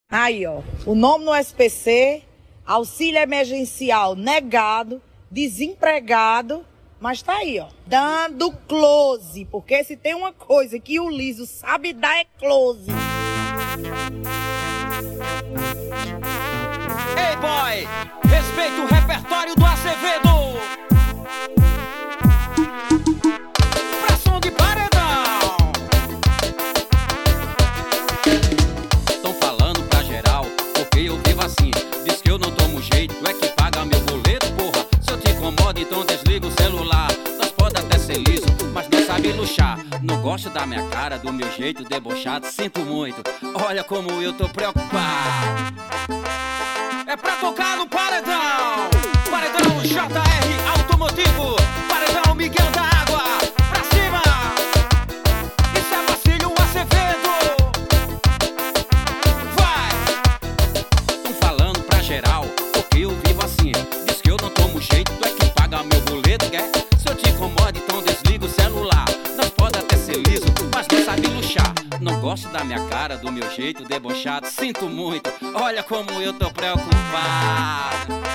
Aí, ó, o nome no SPC, auxílio emergencial negado, desempregado, mas tá aí, ó, dando close, porque se tem uma coisa que o Liso sabe dar é close. Ei, boy, respeita o repertório do Azevedo. Pra som de paredão. Tão falando pra geral, porque eu vivo assim. Diz que eu não tomo jeito, é que paga meu boleto, porra. Se eu te incomodo, então desliga o celular. Nós pode até ser liso, mas não sabe luxar. Não gosto da minha cara, do meu jeito debochado, sinto muito. Olha como eu tô preocupado. É pra tocar no paredão. Paredão JR Automotivo. Paredão Miguel da Água. Pra cima. Isso é Marcílio Azevedo. Vai. Tão falando pra geral, porque eu vivo assim. Diz que eu não tomo jeito, tu é que paga meu boleto, quer? Se eu te incomodo, então desliga o celular. Nós pode até ser liso, mas não sabe luxar. Não gosto da minha cara, do meu jeito debochado, sinto muito. Olha como eu tô preocupado.